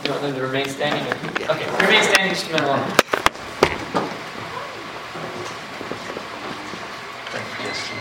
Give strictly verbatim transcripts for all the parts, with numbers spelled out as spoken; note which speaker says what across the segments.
Speaker 1: You want them to remain standing? Or? Okay, remain standing just a minute longer.
Speaker 2: Thank you, Justin.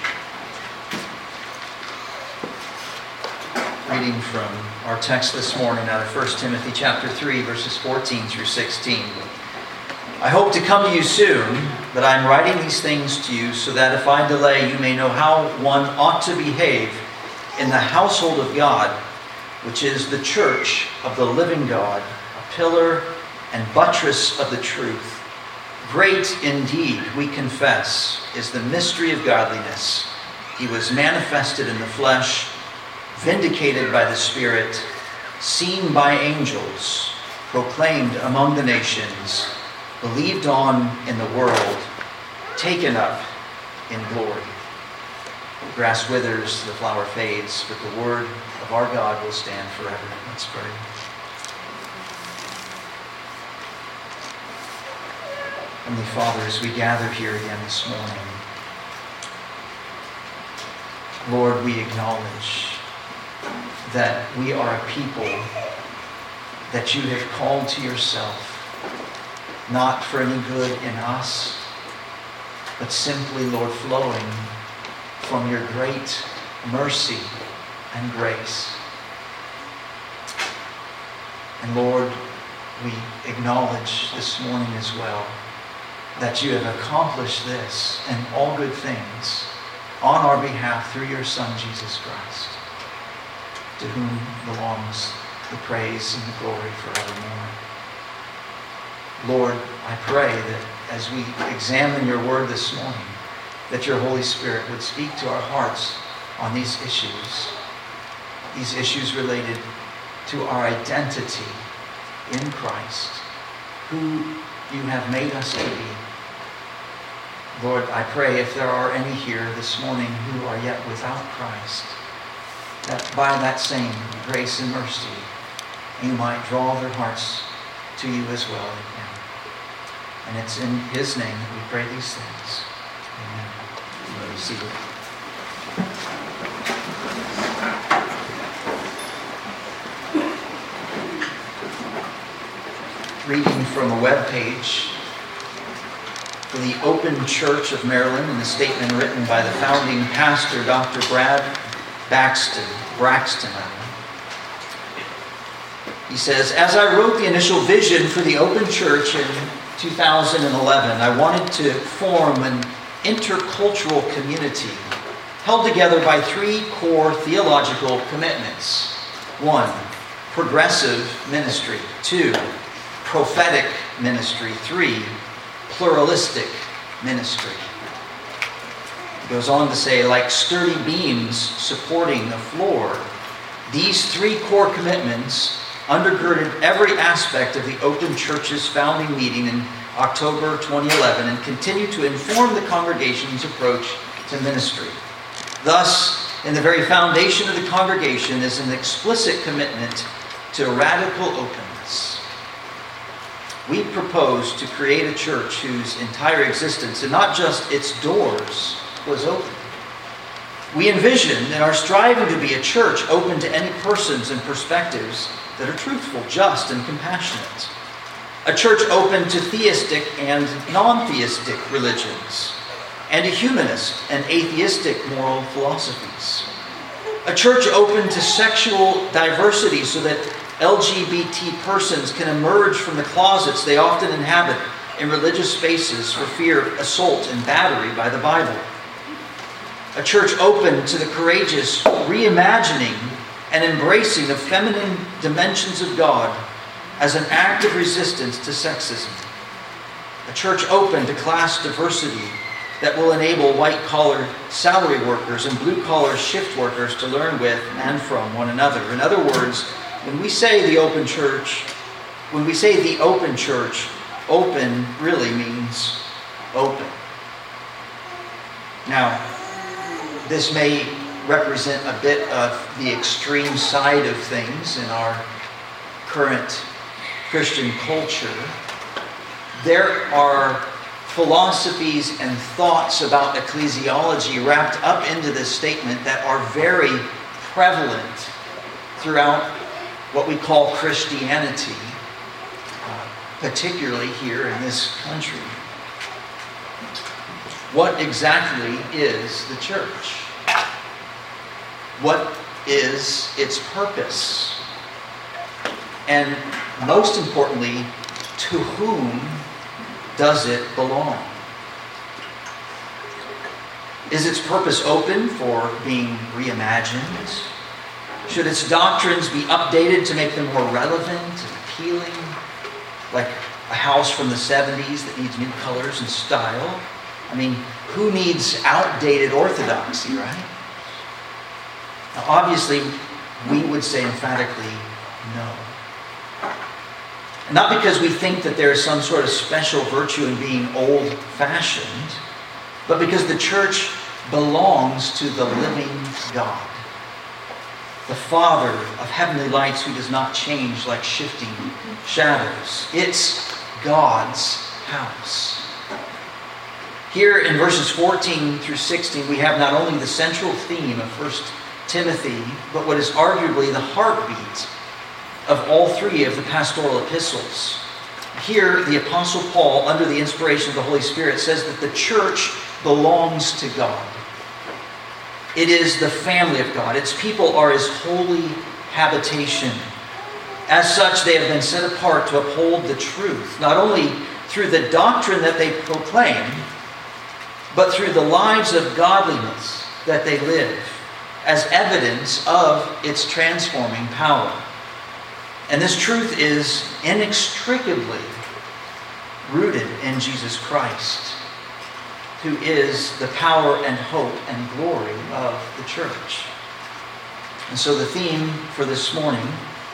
Speaker 2: Reading from our text this morning out of First Timothy chapter three, verses fourteen through sixteen. I hope to come to you soon, but I am writing these things to you so that if I delay, you may know how one ought to behave in the household of God, which is the church of the living God, a pillar and buttress of the truth. Great indeed, we confess, is the mystery of godliness. He was manifested in the flesh, vindicated by the Spirit, seen by angels, proclaimed among the nations, believed on in the world, taken up in glory. The grass withers, the flower fades, but the word of our God will stand forever. Let's pray. Heavenly Father, as we gather here again this morning, Lord, we acknowledge that we are a people that you have called to yourself, not for any good in us, but simply, Lord, flowing from your great mercy and grace. And Lord, we acknowledge this morning as well that you have accomplished this and all good things on our behalf through your Son, Jesus Christ, to whom belongs the praise and the glory forevermore. Lord, I pray that as we examine your word this morning, that your Holy Spirit would speak to our hearts on these issues, these issues related to our identity in Christ, who you have made us to be. Lord, I pray if there are any here this morning who are yet without Christ, that by that same grace and mercy, you might draw their hearts to you as well again. And it's in his name that we pray these things. Amen. You may be seated. Reading from a web page for the Open Church of Maryland, and a statement written by the founding pastor, Doctor Brad Baxton, Braxton. He says, as I wrote the initial vision for the Open Church in two thousand eleven, I wanted to form an intercultural community held together by three core theological commitments. One, progressive ministry. Two, prophetic ministry. Three, pluralistic ministry. He goes on to say, like sturdy beams supporting the floor, these three core commitments undergirded every aspect of the Open Church's founding meeting in October twenty eleven and continue to inform the congregation's approach to ministry. Thus, in the very foundation of the congregation is an explicit commitment to radical openness. We propose to create a church whose entire existence, and not just its doors, was open. We envision and are striving to be a church open to any persons and perspectives that are truthful, just, and compassionate. A church open to theistic and non-theistic religions, and to humanist and atheistic moral philosophies. A church open to sexual diversity so that L G B T persons can emerge from the closets they often inhabit in religious spaces for fear of assault and battery by the Bible. A church open to the courageous reimagining and embracing of feminine dimensions of God as an act of resistance to sexism. A church open to class diversity that will enable white-collar salary workers and blue-collar shift workers to learn with and from one another. In other words, when we say the open church, when we say the open church, open really means open. Now, this may represent a bit of the extreme side of things in our current Christian culture. There are philosophies and thoughts about ecclesiology wrapped up into this statement that are very prevalent throughout what we call Christianity, uh, particularly here in this country. What exactly is the church? What is its purpose? And most importantly, to whom does it belong? Is its purpose open for being reimagined? Should its doctrines be updated to make them more relevant and appealing? Like a house from the seventies that needs new colors and style? I mean, who needs outdated orthodoxy, right? Now, obviously, we would say emphatically no. Not because we think that there is some sort of special virtue in being old-fashioned, but because the church belongs to the living God, the Father of heavenly lights who does not change like shifting shadows. It's God's house. Here in verses fourteen through sixteen, we have not only the central theme of First Timothy, but what is arguably the heartbeat of all three of the pastoral epistles. Here, the Apostle Paul, under the inspiration of the Holy Spirit, says that the church belongs to God. It is the family of God. Its people are His holy habitation. As such, they have been set apart to uphold the truth, not only through the doctrine that they proclaim, but through the lives of godliness that they live, as evidence of its transforming power. And this truth is inextricably rooted in Jesus Christ, who is the power and hope and glory of the church. And so the theme for this morning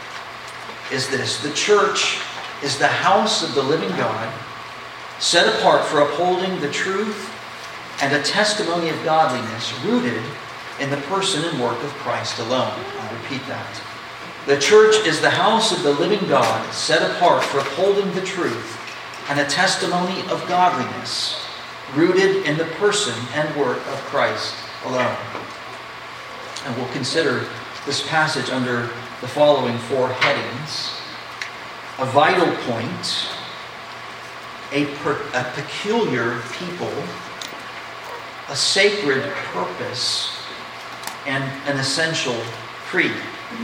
Speaker 2: is this: the church is the house of the living God, set apart for upholding the truth and a testimony of godliness rooted in the person and work of Christ alone. I'll repeat that. The church is the house of the living God, set apart for upholding the truth and a testimony of godliness rooted in the person and work of Christ alone. And we'll consider this passage under the following four headings: a vital point, a, per, a peculiar people, a sacred purpose, and an essential creed.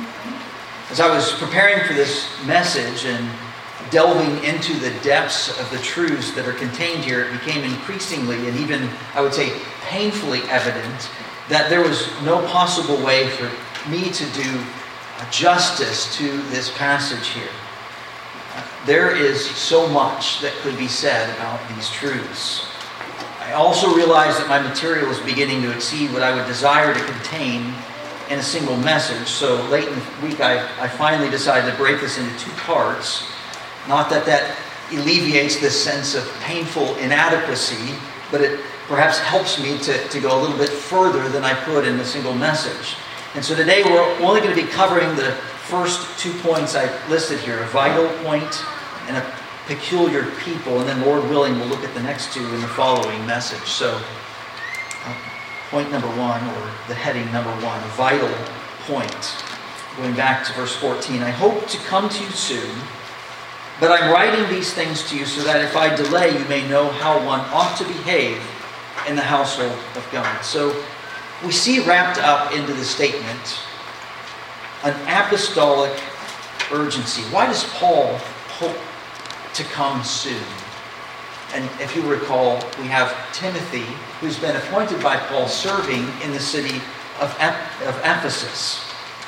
Speaker 2: As I was preparing for this message and delving into the depths of the truths that are contained here, it became increasingly and even, I would say, painfully evident that there was no possible way for me to do justice to this passage here. There is so much that could be said about these truths. I also realized that my material was beginning to exceed what I would desire to contain in a single message. So late in the week, I, I finally decided to break this into two parts. Not that that alleviates this sense of painful inadequacy, but it perhaps helps me to, to go a little bit further than I could in a single message. And so today we're only going to be covering the first two points I listed here: a vital point and a peculiar people. And then, Lord willing, we'll look at the next two in the following message. So uh, point number one, or the heading number one, a vital point. Going back to verse fourteen, I hope to come to you soon, but I'm writing these things to you so that if I delay, you may know how one ought to behave in the household of God. So we see wrapped up into the statement an apostolic urgency. Why does Paul hope to come soon? And if you recall, we have Timothy, who's been appointed by Paul serving in the city of Ephesus.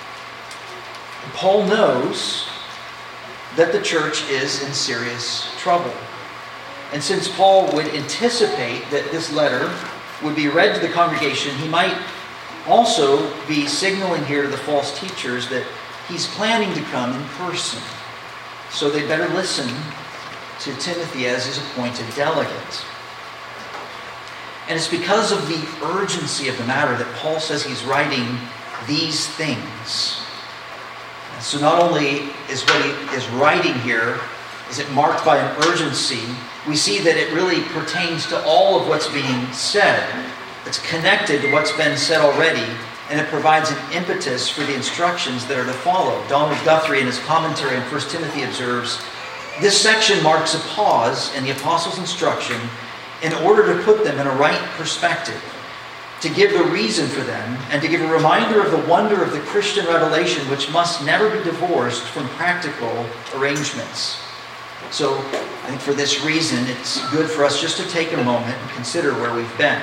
Speaker 2: Paul knows that the church is in serious trouble. And since Paul would anticipate that this letter would be read to the congregation, he might also be signaling here to the false teachers that he's planning to come in person. So they better listen to Timothy as his appointed delegate. And it's because of the urgency of the matter that Paul says he's writing these things. So not only is what he is writing here, is it marked by an urgency, we see that it really pertains to all of what's being said. It's connected to what's been said already and it provides an impetus for the instructions that are to follow. Donald Guthrie, in his commentary on First Timothy, observes, this section marks a pause in the apostles' instruction in order to put them in a right perspective, to give the reason for them, and to give a reminder of the wonder of the Christian revelation, which must never be divorced from practical arrangements. So, I think for this reason, it's good for us just to take a moment and consider where we've been.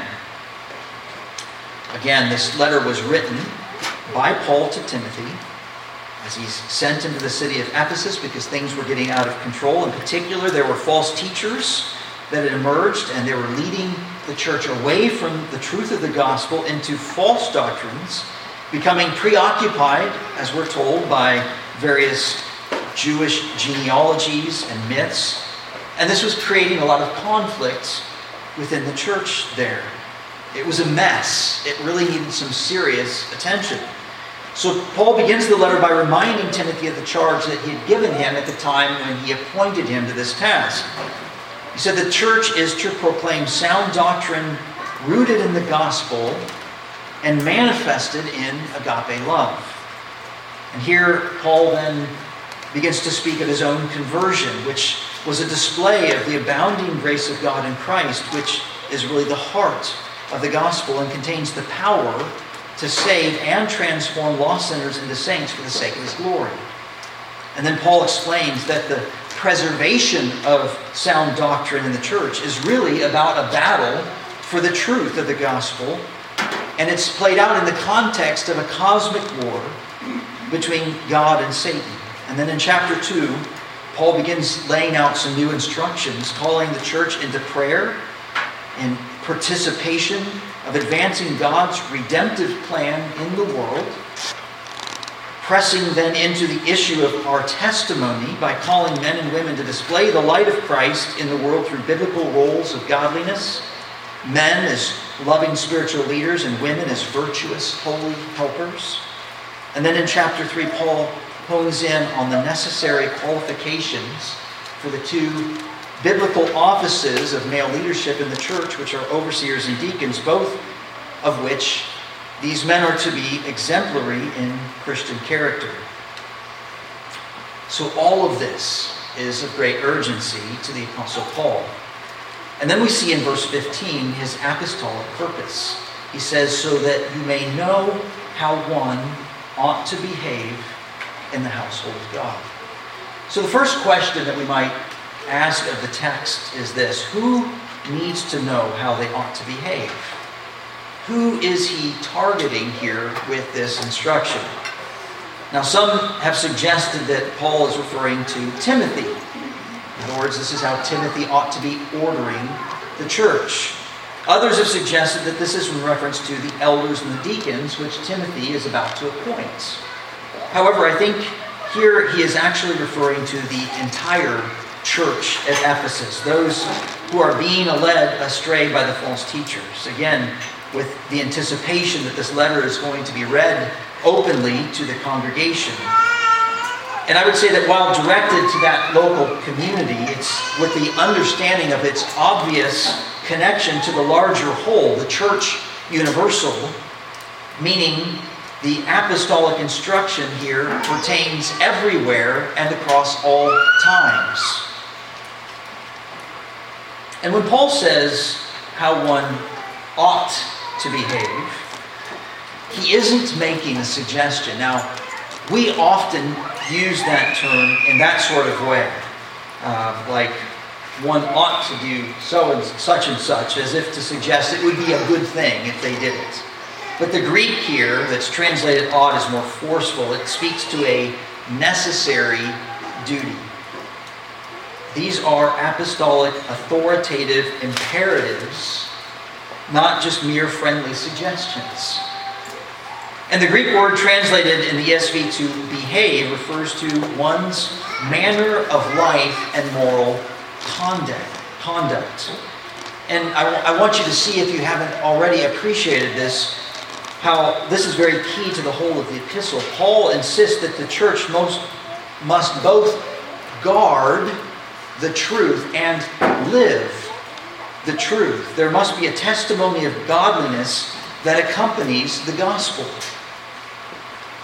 Speaker 2: Again, this letter was written by Paul to Timothy as he's sent into the city of Ephesus because things were getting out of control. In particular, there were false teachers that had emerged, and they were leading the church away from the truth of the gospel into false doctrines, becoming preoccupied, as we're told, by various Jewish genealogies and myths. And this was creating a lot of conflict within the church there. It was a mess. It really needed some serious attention. So Paul begins the letter by reminding Timothy of the charge that he had given him at the time when he appointed him to this task. He said the church is to proclaim sound doctrine rooted in the gospel and manifested in agape love. And here Paul then begins to speak of his own conversion, which was a display of the abounding grace of God in Christ, which is really the heart of the gospel and contains the power to save and transform lost sinners into saints for the sake of his glory. And then Paul explains that the preservation of sound doctrine in the church is really about a battle for the truth of the gospel, and it's played out in the context of a cosmic war between God and Satan. And then in chapter two, Paul begins laying out some new instructions, calling the church into prayer and participation of advancing God's redemptive plan in the world, pressing then into the issue of our testimony by calling men and women to display the light of Christ in the world through biblical roles of godliness, men as loving spiritual leaders and women as virtuous, holy helpers. And then in chapter three, Paul hones in on the necessary qualifications for the two biblical offices of male leadership in the church, which are overseers and deacons, both of which these men are to be exemplary in Christian character. So all of this is of great urgency to the Apostle Paul. And then we see in verse fifteen his apostolic purpose. He says, so that you may know how one ought to behave in the household of God. So the first question that we might ask of the text is this: who needs to know how they ought to behave? Who is he targeting here with this instruction? Now, some have suggested that Paul is referring to Timothy. In other words, this is how Timothy ought to be ordering the church. Others have suggested that this is in reference to the elders and the deacons, which Timothy is about to appoint. However, I think here he is actually referring to the entire church at Ephesus, those who are being led astray by the false teachers. Again, with the anticipation that this letter is going to be read openly to the congregation. And I would say that while directed to that local community, it's with the understanding of its obvious connection to the larger whole, the church universal, meaning the apostolic instruction here pertains everywhere and across all times. And when Paul says how one ought to behave, he isn't making a suggestion. Now, we often use that term in that sort of way, uh, like one ought to do so and such and such, as if to suggest it would be a good thing if they did it. But the Greek here that's translated ought is more forceful. It speaks to a necessary duty. These are apostolic, authoritative imperatives, not just mere friendly suggestions. And the Greek word translated in the E S V to behave refers to one's manner of life and moral conduct. conduct. And I, w- I want you to see, if you haven't already appreciated this, how this is very key to the whole of the epistle. Paul insists that the church most must both guard the truth and live the truth. There must be a testimony of godliness that accompanies the gospel.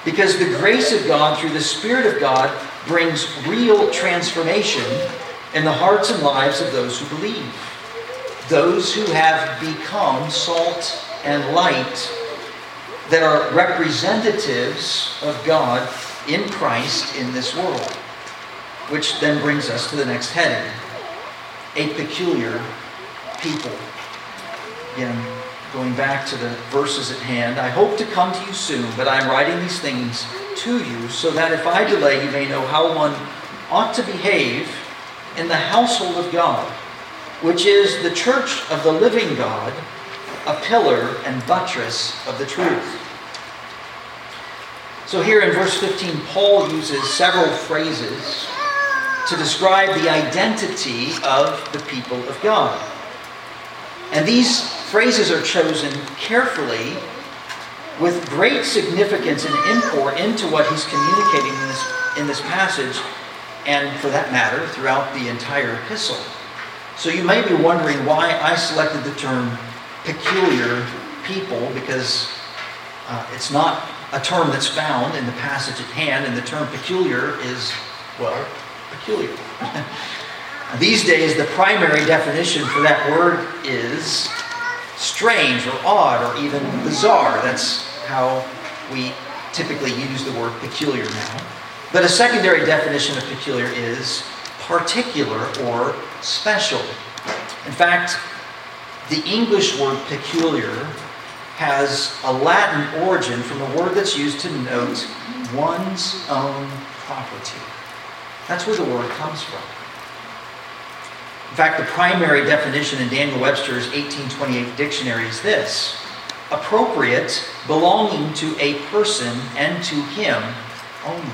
Speaker 2: Because the grace of God through the Spirit of God brings real transformation in the hearts and lives of those who believe. Those who have become salt and light that are representatives of God in Christ in this world. Which then brings us to the next heading. A peculiar people. Again, going back to the verses at hand, I hope to come to you soon, but I'm writing these things to you so that if I delay, you may know how one ought to behave in the household of God, which is the church of the living God, a pillar and buttress of the truth. So here in verse fifteen, Paul uses several phrases to describe the identity of the people of God. And these phrases are chosen carefully with great significance and import into what he's communicating in this, in this passage, and for that matter, throughout the entire epistle. So you may be wondering why I selected the term peculiar people, because uh, it's not a term that's found in the passage at hand, and the term peculiar is, well, peculiar. These days, the primary definition for that word is strange or odd or even bizarre. That's how we typically use the word peculiar now. But a secondary definition of peculiar is particular or special. In fact, the English word peculiar has a Latin origin from a word that's used to denote one's own property. That's where the word comes from. In fact, the primary definition in Daniel Webster's eighteen twenty-eight dictionary is this: appropriate, belonging to a person and to him only.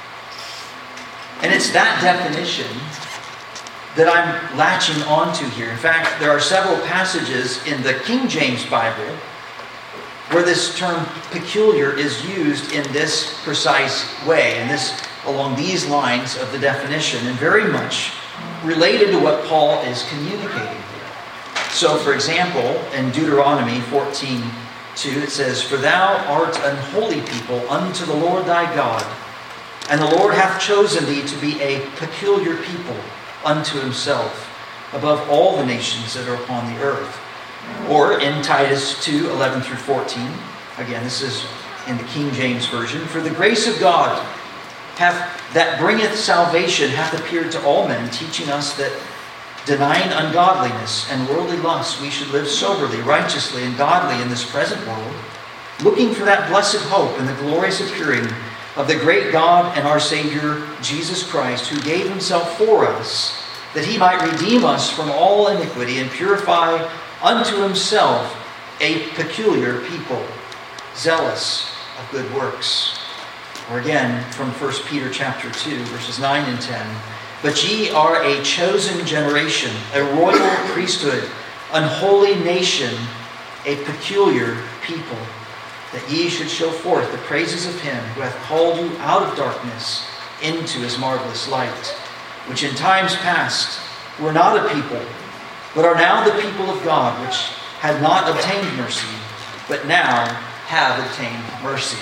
Speaker 2: And it's that definition that I'm latching onto here. In fact, there are several passages in the King James Bible where this term peculiar is used in this precise way, and this along these lines of the definition, and very much related to what Paul is communicating here. So, for example, in Deuteronomy fourteen two, it says, "For thou art an holy people unto the Lord thy God, and the Lord hath chosen thee to be a peculiar people unto himself, above all the nations that are upon the earth." Or in Titus two eleven through fourteen, again, this is in the King James Version, "For the grace of God hath that bringeth salvation hath appeared to all men, teaching us that denying ungodliness and worldly lusts, we should live soberly, righteously, and godly in this present world, looking for that blessed hope and the glorious appearing of the great God and our Savior, Jesus Christ, who gave himself for us, that he might redeem us from all iniquity and purify unto himself a peculiar people, zealous of good works." Or again, from First Peter chapter two, verses nine and ten, "But ye are a chosen generation, a royal priesthood, an holy nation, a peculiar people, that ye should show forth the praises of him who hath called you out of darkness into his marvelous light, which in times past were not a people, but are now the people of God, which had not obtained mercy, but now have obtained mercy."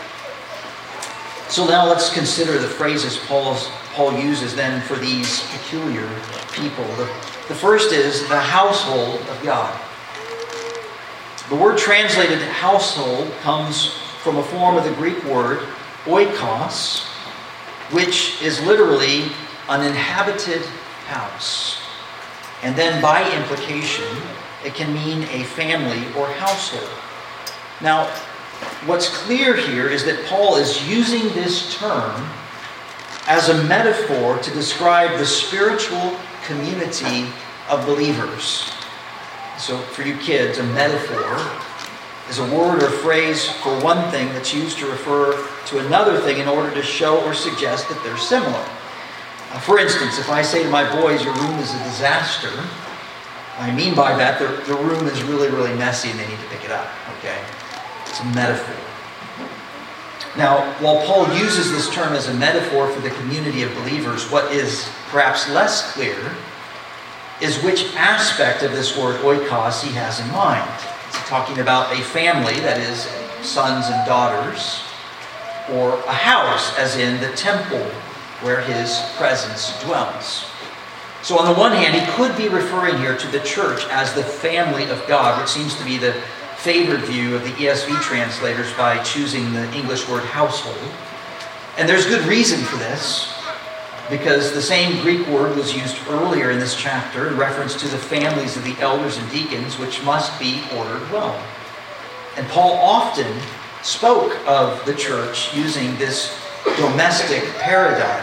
Speaker 2: So now let's consider the phrases Paul's, Paul uses then for these peculiar people. The, the first is the household of God. The word translated household comes from a form of the Greek word oikos, which is literally an inhabited house. And then by implication, it can mean a family or household. Now, what's clear here is that Paul is using this term as a metaphor to describe the spiritual community of believers. So for you kids, a metaphor is a word or phrase for one thing that's used to refer to another thing in order to show or suggest that they're similar. Uh, for instance, if I say to my boys, "Your room is a disaster," I mean by that, the, the room is really, really messy and they need to pick it up, okay? It's a metaphor. Now, while Paul uses this term as a metaphor for the community of believers, what is perhaps less clear is which aspect of this word oikos he has in mind. Is he talking about a family, that is, sons and daughters? or a house, as in the temple where his presence dwells. So on the one hand, he could be referring here to the church as the family of God, which seems to be the favored view of the E S V translators by choosing the English word household. And there's good reason for this, because the same Greek word was used earlier in this chapter in reference to the families of the elders and deacons, which must be ordered well. And Paul often spoke of the church using this domestic paradigm.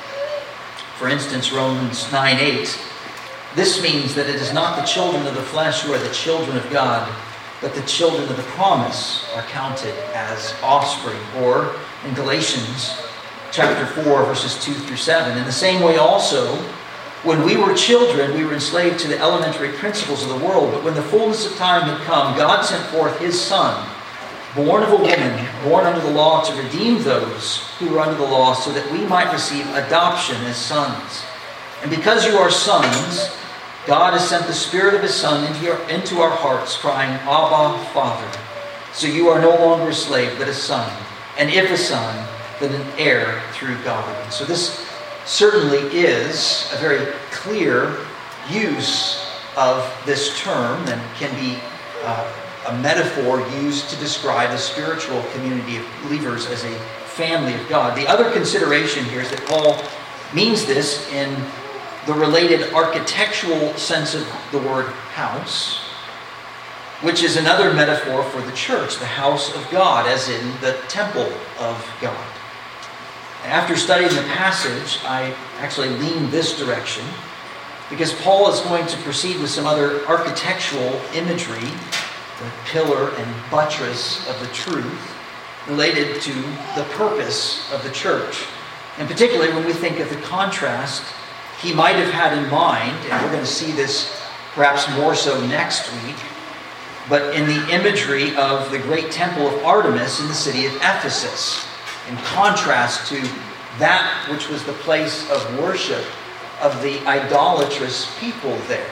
Speaker 2: For instance, Romans nine eight. This means that it is not the children of the flesh who are the children of God, but the children of the promise are counted as offspring. Or in Galatians chapter four, verses two through seven. In the same way also, when we were children, we were enslaved to the elementary principles of the world. But when the fullness of time had come, God sent forth his Son, born of a woman, born under the law, to redeem those who were under the law, so that we might receive adoption as sons. And because you are sons, God has sent the Spirit of his Son into, your, into our hearts, crying, Abba, Father. So you are no longer a slave, but a son. And if a son, then an heir through God. And so this certainly is a very clear use of this term, and can be uh, a metaphor used to describe the spiritual community of believers as a family of God. The other consideration here is that Paul means this in the related architectural sense of the word house, which is another metaphor for the church, the house of God, as in the temple of God. After studying the passage, I actually leaned this direction, because Paul is going to proceed with some other architectural imagery, the pillar and buttress of the truth, related to the purpose of the church. And particularly when we think of the contrast he might have had in mind, and we're going to see this perhaps more so next week, but in the imagery of the great temple of Artemis in the city of Ephesus, in contrast to that which was the place of worship of the idolatrous people there.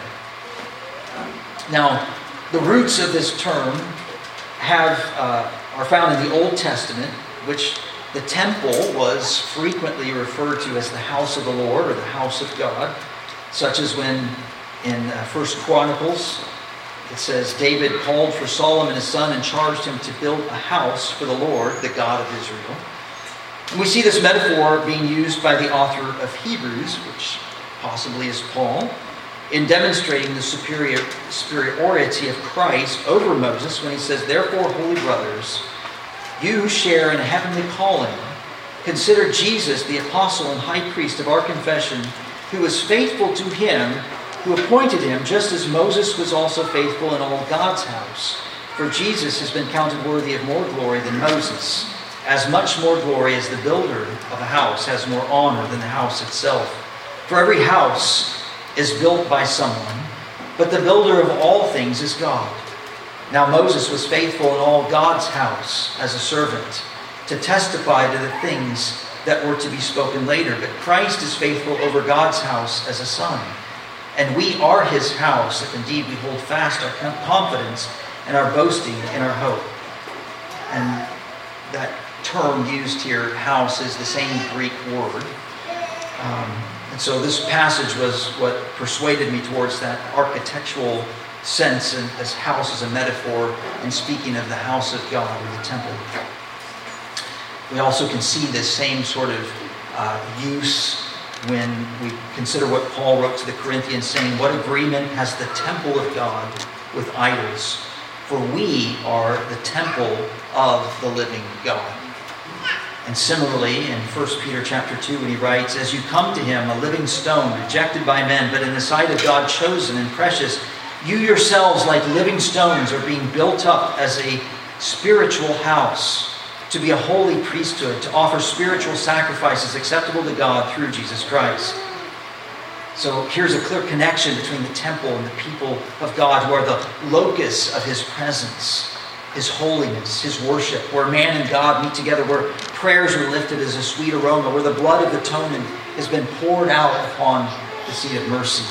Speaker 2: Now, the roots of this term have uh, are found in the Old Testament, which the temple was frequently referred to as the house of the Lord, or the house of God, such as when in uh, First Chronicles it says, David called for Solomon his son and charged him to build a house for the Lord, the God of Israel. And we see this metaphor being used by the author of Hebrews, which possibly is Paul, in demonstrating the superior superiority of Christ over Moses when he says, Therefore, holy brothers, you share in a heavenly calling. Consider Jesus, the apostle and high priest of our confession, who was faithful to him who appointed him, just as Moses was also faithful in all God's house. For Jesus has been counted worthy of more glory than Moses, as much more glory as the builder of a house has more honor than the house itself. For every house is built by someone, but the builder of all things is God. Now Moses was faithful in all God's house as a servant, to testify to the things that were to be spoken later. But Christ is faithful over God's house as a son. And we are his house, if indeed we hold fast our confidence and our boasting in our hope. And that term used here, house, is the same Greek word. Um, and so this passage was what persuaded me towards that architectural sense, and as house as a metaphor in speaking of the house of God, or the temple. We also can see this same sort of uh, use when we consider what Paul wrote to the Corinthians, saying, What agreement has the temple of God with idols? For we are the temple of the living God. And similarly, in First Peter chapter two, when he writes, As you come to him, a living stone, rejected by men, but in the sight of God chosen and precious, you yourselves, like living stones, are being built up as a spiritual house, to be a holy priesthood, to offer spiritual sacrifices acceptable to God through Jesus Christ. So here's a clear connection between the temple and the people of God, who are the locus of his presence, his holiness, his worship, where man and God meet together, where prayers are lifted as a sweet aroma, where the blood of the atonement has been poured out upon the seat of mercy.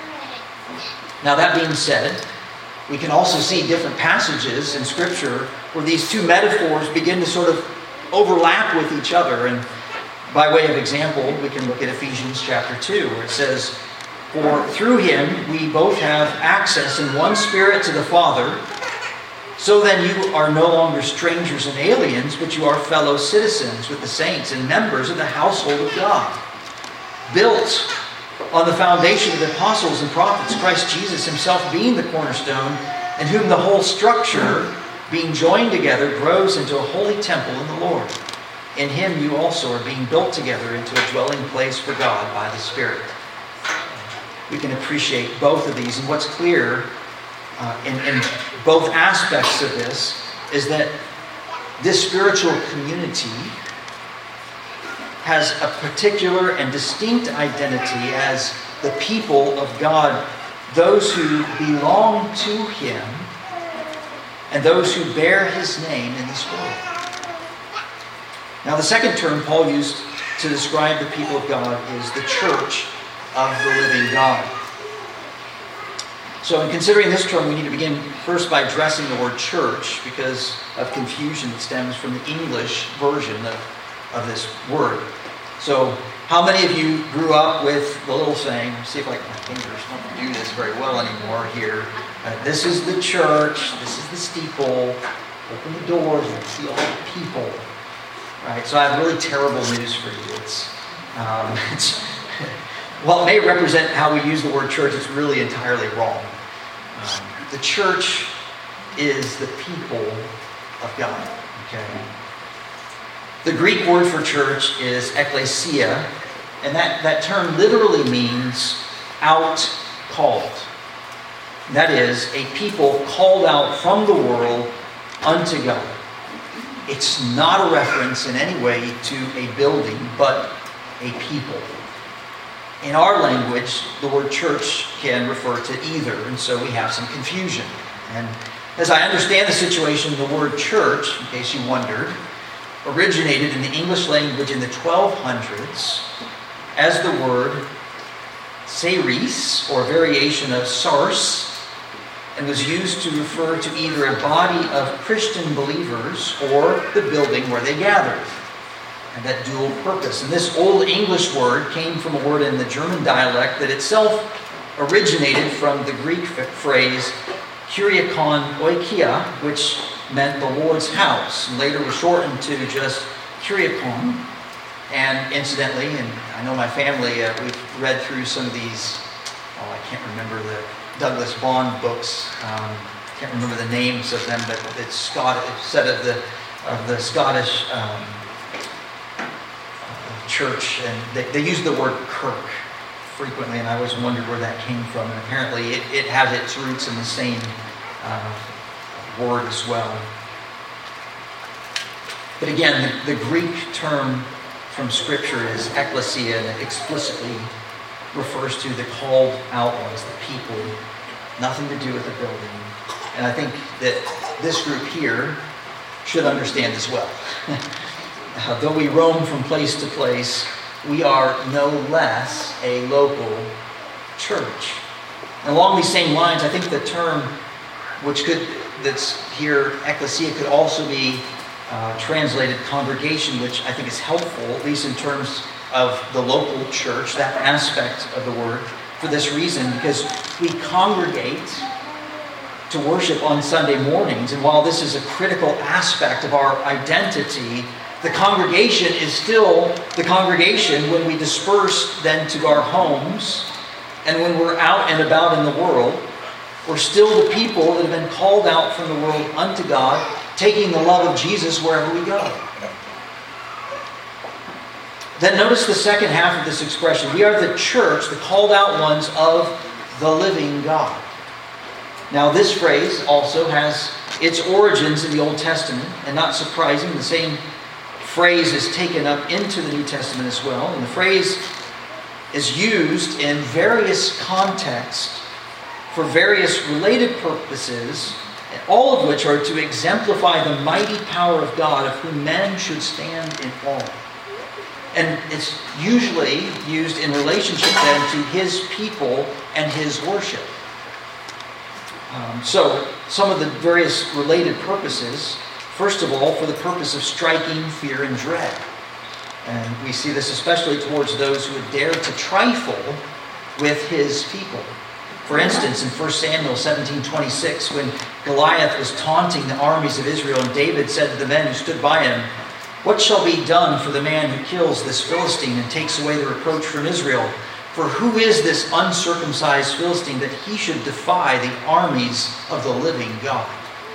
Speaker 2: Now, that being said, we can also see different passages in Scripture where these two metaphors begin to sort of overlap with each other. And by way of example, we can look at Ephesians chapter two, where it says, "For through him we both have access in one Spirit to the Father. So then you are no longer strangers and aliens, but you are fellow citizens with the saints and members of the household of God, built on the foundation of the apostles and prophets, Christ Jesus himself being the cornerstone, in whom the whole structure, being joined together, grows into a holy temple in the Lord. In him you also are being built together into a dwelling place for God by the Spirit." We can appreciate both of these. And what's clear uh, in, in both aspects of this is that this spiritual community has a particular and distinct identity as the people of God, those who belong to him and those who bear his name in this world. Now, the second term Paul used to describe the people of God is the church of the living God. So in considering this term, we need to begin first by addressing the word church because of confusion that stems from the English version of, of this word. So how many of you grew up with the little saying, see if like my fingers don't do this very well anymore here, uh, this is the church, this is the steeple, open the doors and see all the people. Right? So I have really terrible news for you. It's, um, it's while it may represent how we use the word church, it's really entirely wrong. Um, the church is the people of God. Okay. The Greek word for church is ekklesia, and that, that term literally means out called. That is, a people called out from the world unto God. It's not a reference in any way to a building, but a people. In our language, the word church can refer to either, and so we have some confusion. And as I understand the situation, the word church, in case you wondered, originated in the English language in the twelve hundreds as the word saris, or a variation of sars, and was used to refer to either a body of Christian believers or the building where they gathered. And that dual purpose. And this Old English word came from a word in the German dialect that itself originated from the Greek phrase kuriakon oikia, which meant the Lord's house, and later was shortened to just kuriakon. And incidentally, and I know my family, uh, we've read through some of these, oh, I can't remember the Douglas Bond books. Um, can't remember the names of them, but it's Scott, it's said of the of the Scottish um, church, and they, they use the word kirk frequently, and I always wondered where that came from. And apparently, it, it has its roots in the same uh, word as well. But again, the, the Greek term from Scripture is ekklesia, and it explicitly refers to the called out ones, the people, nothing to do with the building. And I think that this group here should understand as well. uh, though we roam from place to place, we are no less a local church. And along these same lines, I think the term which could, that's here, ekklesia, could also be uh, translated congregation, which I think is helpful, at least in terms of the local church, that aspect of the word, for this reason, because we congregate to worship on Sunday mornings, and while this is a critical aspect of our identity, the congregation is still the congregation when we disperse then to our homes, and when we're out and about in the world, we're still the people that have been called out from the world unto God, taking the love of Jesus wherever we go. Then notice the second half of this expression. We are the church, the called out ones of the living God. Now this phrase also has its origins in the Old Testament, and not surprising, the same phrase is taken up into the New Testament as well. And the phrase is used in various contexts for various related purposes, all of which are to exemplify the mighty power of God, of whom men should stand in awe. And it's usually used in relationship then to His people and His worship. Um, so, some of the various related purposes. First of all, for the purpose of striking fear and dread. And we see this especially towards those who had dared to trifle with his people. For instance, in First Samuel seventeen twenty-six, when Goliath was taunting the armies of Israel, and David said to the men who stood by him, "What shall be done for the man who kills this Philistine and takes away the reproach from Israel? For who is this uncircumcised Philistine that he should defy the armies of the living God?"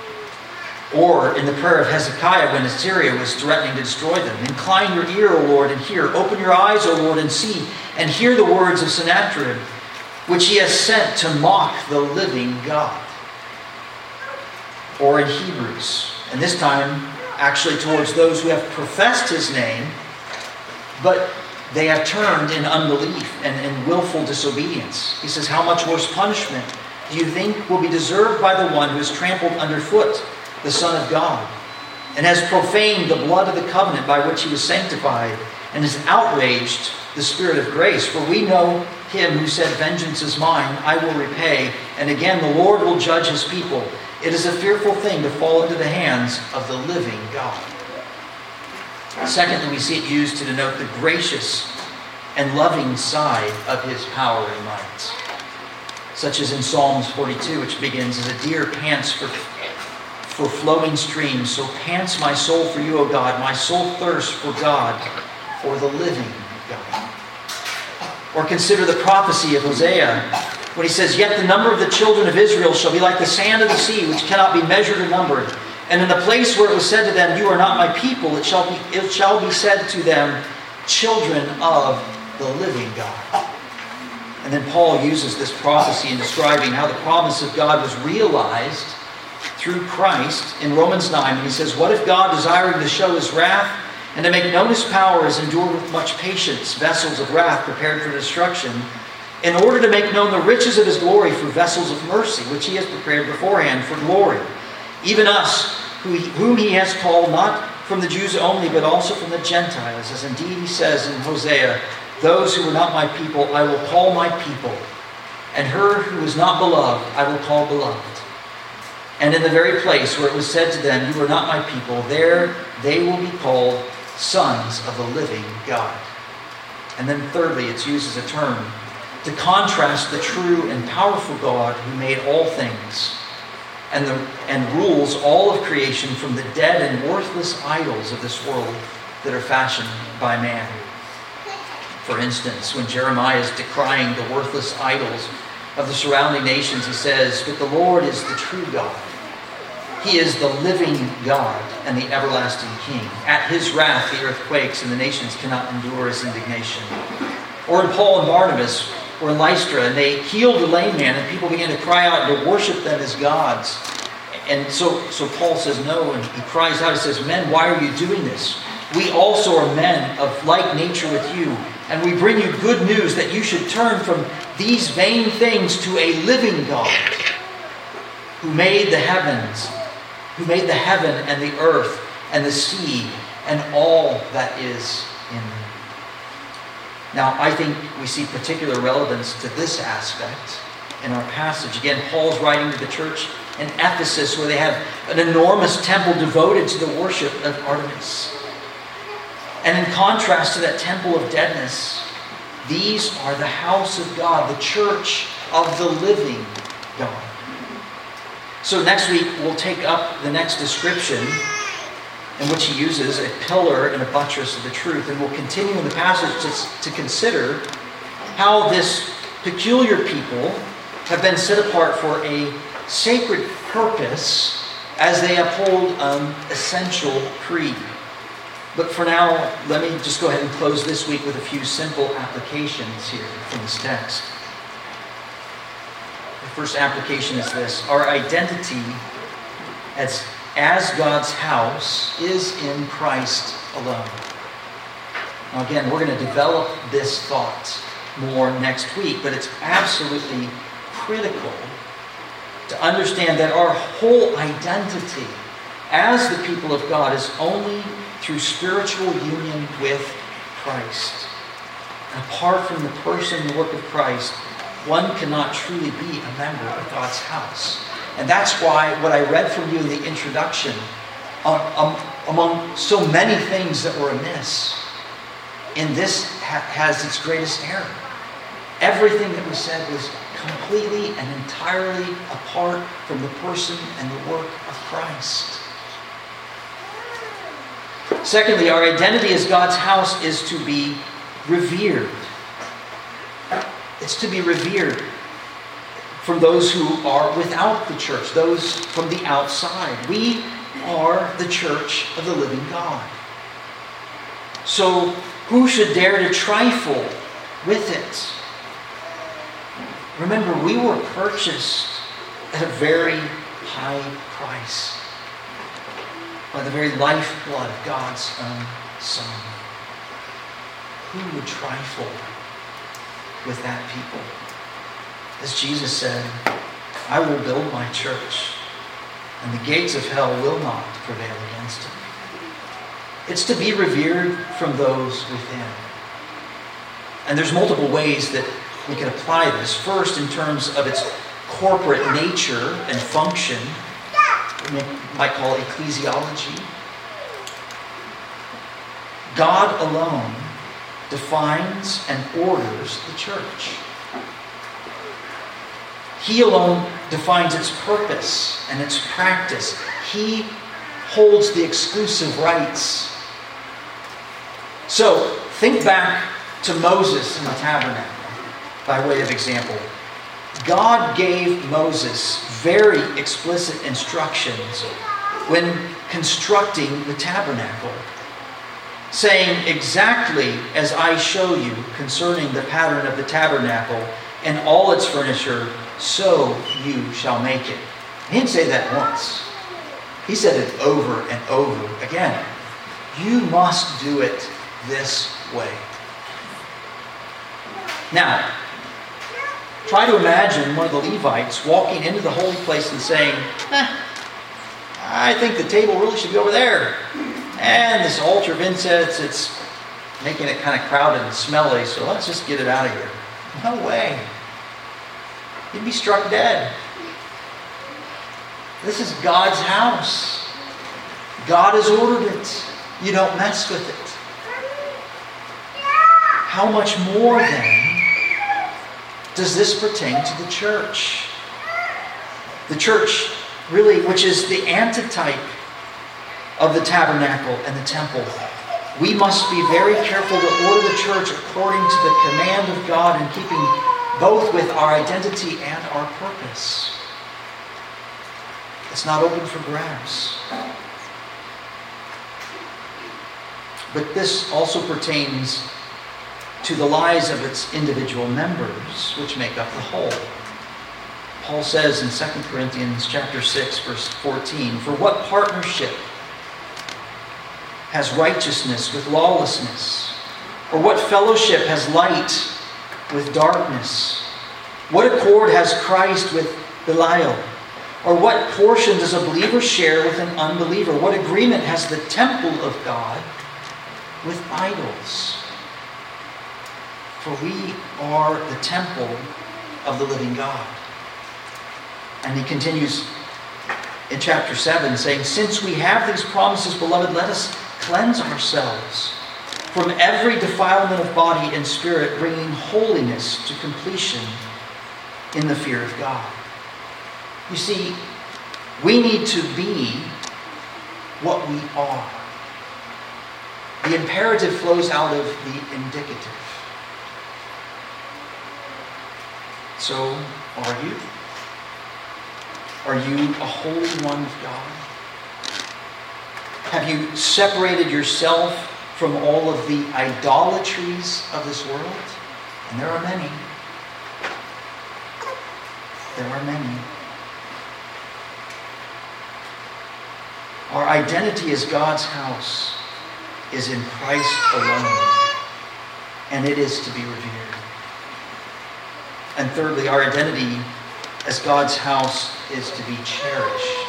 Speaker 2: Or in the prayer of Hezekiah when Assyria was threatening to destroy them, "Incline your ear, O Lord, and hear. Open your eyes, O Lord, and see, and hear the words of Sennacherib, which he has sent to mock the living God." Or in Hebrews, and this time actually towards those who have professed his name, but they have turned in unbelief and in willful disobedience. He says, "How much worse punishment do you think will be deserved by the one who has trampled underfoot the Son of God, and has profaned the blood of the covenant by which he was sanctified, and has outraged the Spirit of grace? For we know him who said, 'Vengeance is mine, I will repay.' And again, the Lord will judge his people. It is a fearful thing to fall into the hands of the living God." Secondly, we see it used to denote the gracious and loving side of his power and might. Such as in Psalms forty-two, which begins, "As a deer pants for, for flowing streams, so pants my soul for you, O God. My soul thirsts for God, for the living God." Or consider the prophecy of Hosea, when he says, "Yet the number of the children of Israel shall be like the sand of the sea, which cannot be measured or numbered. And in the place where it was said to them, 'You are not my people,' it shall be, it shall be said to them, 'Children of the living God.'" And then Paul uses this prophecy in describing how the promise of God was realized through Christ in Romans nine, when he says, "What if God, desiring to show his wrath and to make known his power, has endured with much patience vessels of wrath prepared for destruction, in order to make known the riches of his glory for vessels of mercy, which he has prepared beforehand for glory? Even us, who he, whom he has called, not from the Jews only, but also from the Gentiles. As indeed he says in Hosea, 'Those who were not my people, I will call my people. And her who is not beloved, I will call beloved.' And in the very place where it was said to them, 'You are not my people,' there they will be called sons of the living God." And then thirdly, it's used as a term to contrast the true and powerful God who made all things and, the, and rules all of creation from the dead and worthless idols of this world that are fashioned by man. For instance, when Jeremiah is decrying the worthless idols of the surrounding nations, he says, "But the Lord is the true God. He is the living God and the everlasting King. At his wrath the earth quakes, and the nations cannot endure his indignation." Or in Paul and Barnabas, or in Lystra, and they healed a lame man, and people began to cry out and to worship them as gods. And so, so Paul says no, and he cries out, he says, "Men, why are you doing this? We also are men of like nature with you, and we bring you good news that you should turn from these vain things to a living God, who made the heavens, who made the heaven and the earth and the sea and all that is in them." Now, I think we see particular relevance to this aspect in our passage. Again, Paul's writing to the church in Ephesus, where they have an enormous temple devoted to the worship of Artemis. And in contrast to that temple of deadness, these are the house of God, the church of the living God. So next week, we'll take up the next description, in which he uses a pillar and a buttress of the truth. And we'll continue in the passage to, to consider how this peculiar people have been set apart for a sacred purpose as they uphold an essential creed. But for now, let me just go ahead and close this week with a few simple applications here from this text. The first application is this: our identity as as God's house is in Christ alone. Now again, we're going to develop this thought more next week, but it's absolutely critical to understand that our whole identity as the people of God is only through spiritual union with Christ. And apart from the person and the work of Christ, one cannot truly be a member of God's house. And that's why what I read from you in the introduction um, um, among so many things that were amiss. And this ha- has its greatest error. Everything that was said was completely and entirely apart from the person and the work of Christ. Secondly, our identity as God's house is to be revered. It's to be revered from those who are without the church, those from the outside. We are the church of the living God. So who should dare to trifle with it? Remember, we were purchased at a very high price by the very lifeblood of God's own Son. Who would trifle with that people? As Jesus said, I will build my church, and the gates of hell will not prevail against it. It's to be revered from those within. And there's multiple ways that we can apply this. First, in terms of its corporate nature and function, we might call it ecclesiology. God alone defines and orders the church. He alone defines its purpose and its practice. He holds the exclusive rights. So, think back to Moses in the tabernacle, by way of example. God gave Moses very explicit instructions when constructing the tabernacle, saying, exactly as I show you concerning the pattern of the tabernacle and all its furniture, so you shall make it. He didn't say that once. He said it over and over again. You must do it this way. Now, try to imagine one of the Levites walking into the holy place and saying, eh, I think the table really should be over there. And this altar of incense, it's making it kind of crowded and smelly, so let's just get it out of here. No way. You'd be struck dead. This is God's house. God has ordered it. You don't mess with it. How much more then does this pertain to the church? The church, really, which is the antitype of the tabernacle and the temple. We must be very careful to order the church according to the command of God and keeping both with our identity and our purpose. It's not open for grabs. But this also pertains to the lives of its individual members, which make up the whole. Paul says in Second Corinthians chapter six, verse fourteen, for what partnership has righteousness with lawlessness? Or what fellowship has light with darkness? What accord has Christ with Belial? Or what portion does a believer share with an unbeliever? What agreement has the temple of God with idols? For we are the temple of the living God. And he continues in chapter seven saying, since we have these promises, beloved, let us cleanse ourselves from every defilement of body and spirit, bringing holiness to completion in the fear of God. You see, we need to be what we are. The imperative flows out of the indicative. So, are you? Are you a holy one of God? Have you separated yourself from all of the idolatries of this world? And there are many. There are many. Our identity as God's house is in Christ alone, and it is to be revered. And thirdly, our identity as God's house is to be cherished.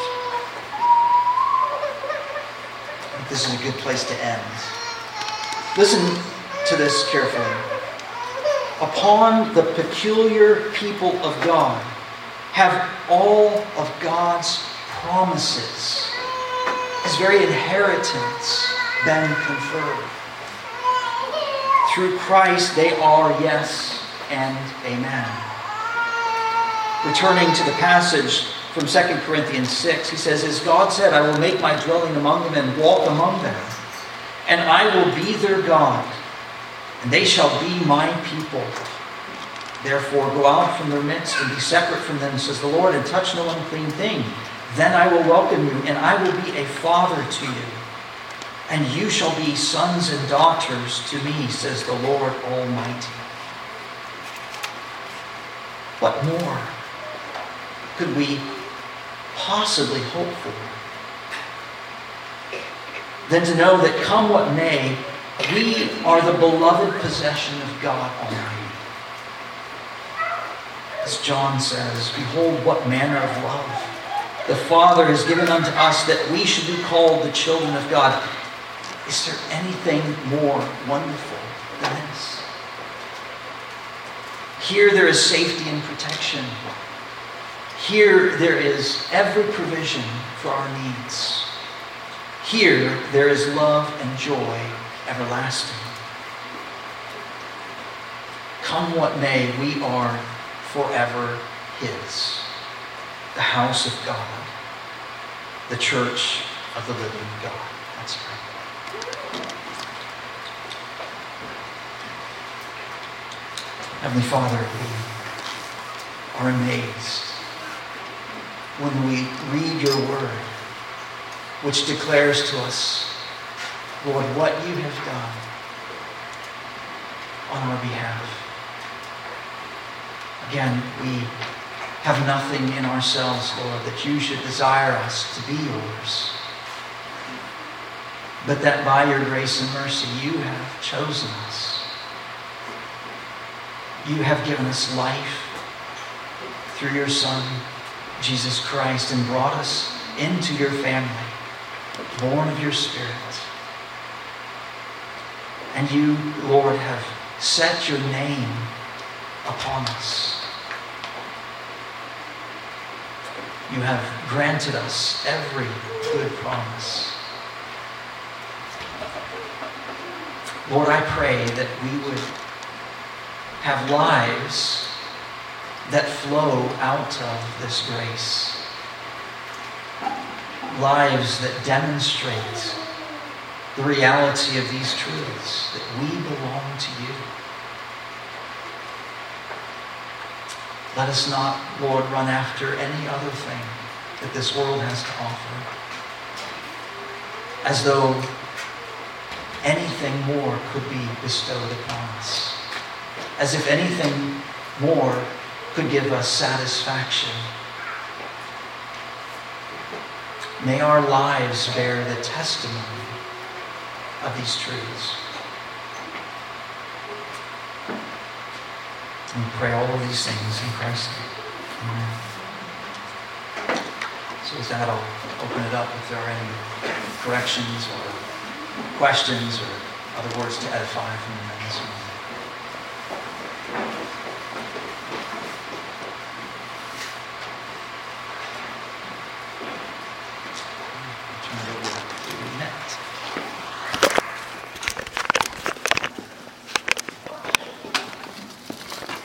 Speaker 2: I think this is a good place to end. Listen to this carefully. Upon the peculiar people of God have all of God's promises. His very inheritance been conferred. Through Christ they are yes and amen. Returning to the passage from Second Corinthians six, he says, as God said, I will make my dwelling among them and walk among them, and I will be their God, and they shall be my people. Therefore go out from their midst and be separate from them, says the Lord, and touch no unclean thing. Then I will welcome you, and I will be a father to you, and you shall be sons and daughters to me, says the Lord Almighty. What more could we possibly hope for than to know that come what may, we are the beloved possession of God Almighty. As John says, behold what manner of love the Father has given unto us that we should be called the children of God. Is there anything more wonderful than this? Here there is safety and protection. Here there is every provision for our needs. Here there is love and joy everlasting. Come what may, we are forever His. The house of God, the church of the living God. Let's pray. Heavenly Father, we are amazed when we read your word, which declares to us, Lord, what you have done on our behalf. Again, we have nothing in ourselves, Lord, that you should desire us to be yours, but that by your grace and mercy you have chosen us. You have given us life through your Son, Jesus Christ, and brought us into your family, born of your Spirit. And you, Lord, have set your name upon us. You have granted us every good promise. Lord, I pray that we would have lives that flow out of this grace. Lives that demonstrate the reality of these truths, that we belong to you. Let us not, Lord, run after any other thing that this world has to offer, as though anything more could be bestowed upon us, as if anything more could give us satisfaction. May our lives bear the testimony of these truths. We pray all of these things in Christ's name. Amen. So with that, I'll open it up if there are any corrections or questions or other words to edify from the men this morning.